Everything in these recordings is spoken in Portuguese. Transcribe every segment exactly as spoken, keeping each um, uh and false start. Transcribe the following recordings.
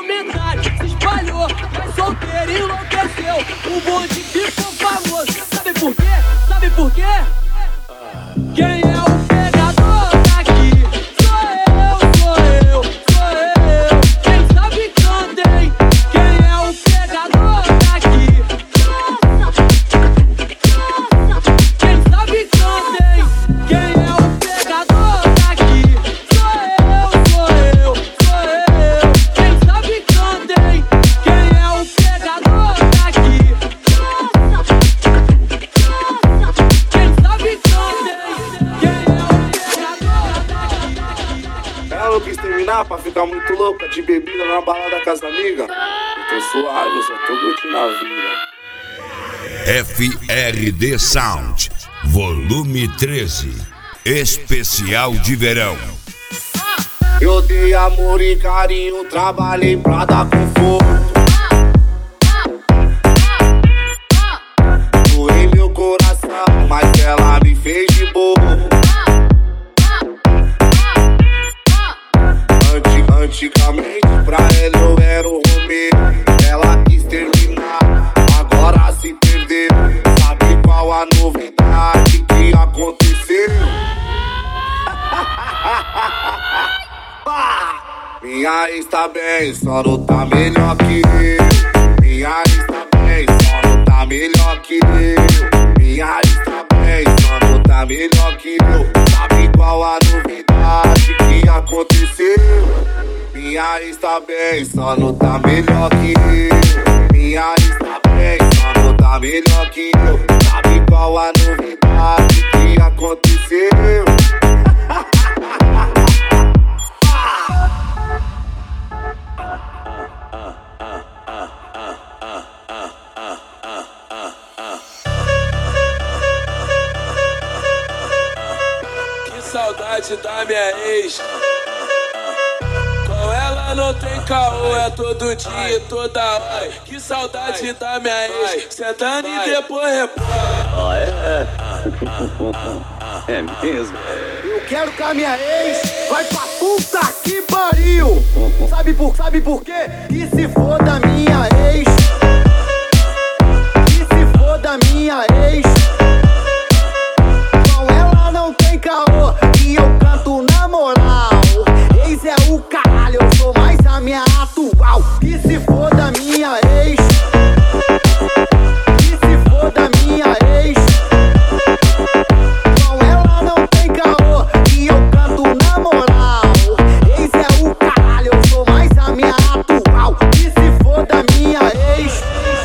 comentário se espalhou, mas solteiro enlouqueceu. O bonde ficou famoso. Sabe por quê? Sabe por quê? Quem é o pegador daqui? Sou eu, sou eu, sou eu. Quem sabe canta, hein? Quem é o pegador daqui? Quem sabe canta, hein? Quem é o pegador daqui? Sou eu, sou eu, sou eu. Quem sabe canta, hein? Quem é o pegador daqui? Quem sabe canta, hein? Quem é o pegador daqui? Ela não quis terminar pra ficar muito louca de bebida na balada com as amigas. Eu tô suave, eu só tô curtindo a vida. F R D Sound, volume treze, especial de verão. Eu dei amor e carinho, trabalhei pra dar conforto. Doei meu coração, mas ela me fez de bobo. Antig Antigamente pra ela eu era o Romero. Ela quis terminar, agora se perdeu. Sabe qual a novidade que aconteceu? Minha ex tá bem, só não tá melhor que eu. Minha ex tá bem, só não tá melhor que eu. Minha ex tá bem, só não tá melhor que eu. Sabe qual a novidade que aconteceu? Minha ex tá bem, só não tá melhor que eu. Minha ex tá bem, só não tá melhor que eu. Sabe qual a novidade que aconteceu? Que saudade da minha ex. Com ela não tem caô, é todo dia e toda hora. Que saudade da minha ex. Sentando e depois repõe. Ah, é? É mesmo? Eu quero que a minha ex vai pra puta que pariu. Sabe por, sabe por quê? Que se for da minha ex. Que se for da minha ex. Com ela não tem caô e eu canto na moral. Ex é o caralho, eu sou mais a minha atual. Que se for da minha ex. Que se for da minha ex. Com ela não tem caô e eu canto na moral. Ex é o caralho, eu sou mais a minha atual. Que se for da minha ex.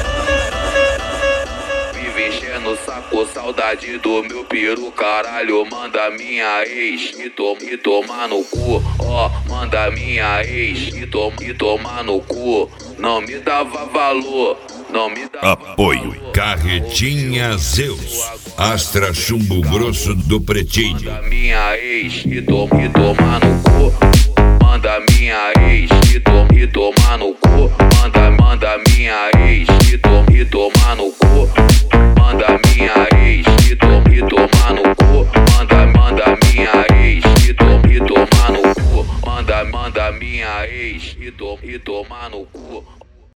Vive enchendo o saco, saudade do meu peru, caralho. Manda minha ex e, to e tomar no cu, ó. Manda minha ex e, to e tomar no cu. Não me dava valor, não me dava Apoio valor. Carretinha Zeus, Astra Chumbo Grosso do Pretinho. Manda minha ex e, to e tomar no cu. Manda minha ex e, to e tomar no cu. Manda, manda minha ex e, to e tomar no cu. Manda minha ex e, to e tomar no cu. Manda, manda minha ex e, to e tomar no cu. Manda, manda minha ex e, to e tomar no cu.